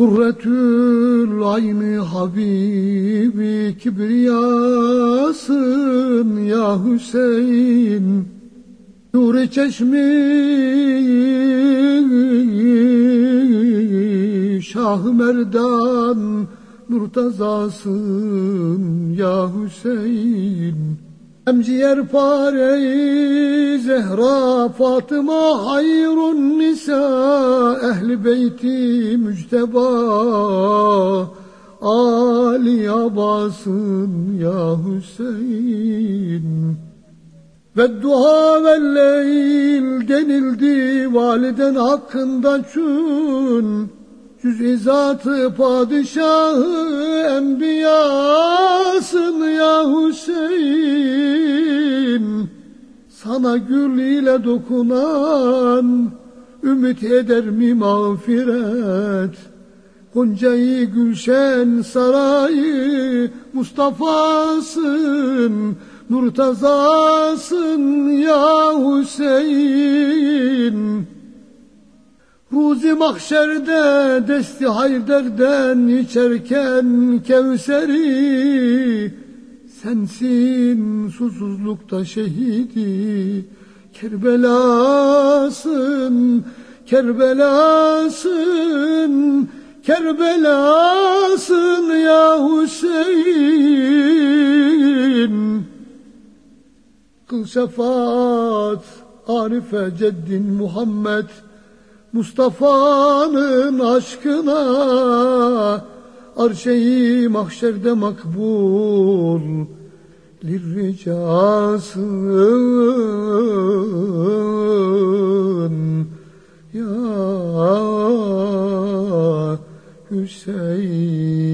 Kurretül ayni Habibi kibriyasın ya Hüseyin. Nur-i çeşmi Şah-ı Merdan Murtazasın ya Hüseyin. Emciyer pare-i Zehra Fatıma hayrun nisa ehli beyti mücteba Ali Abbas'ın ya Hüseyin. Ve duha ve leyl denildi validen hakkında çün. Cüz-i zatı padişahı enbiyasın ya Hüseyin. Sana gül ile dokunan ümit eder mi mağfiret? Goncayı Gülşen sarayı Mustafa'sın, Murtazasın ya Hüseyin. Ruzi mahşerde desti Hayder'den içerken Kevser'i, sensin susuzlukta şehidi Kerbela'sın, Kerbela'sın, Kerbela'sın ya Hüseyin. Kıl şefaat Arife ceddin Muhammed Mustafa'nın aşkına, arşe-i mahşerde makbul lirricasın ya Hüseyin.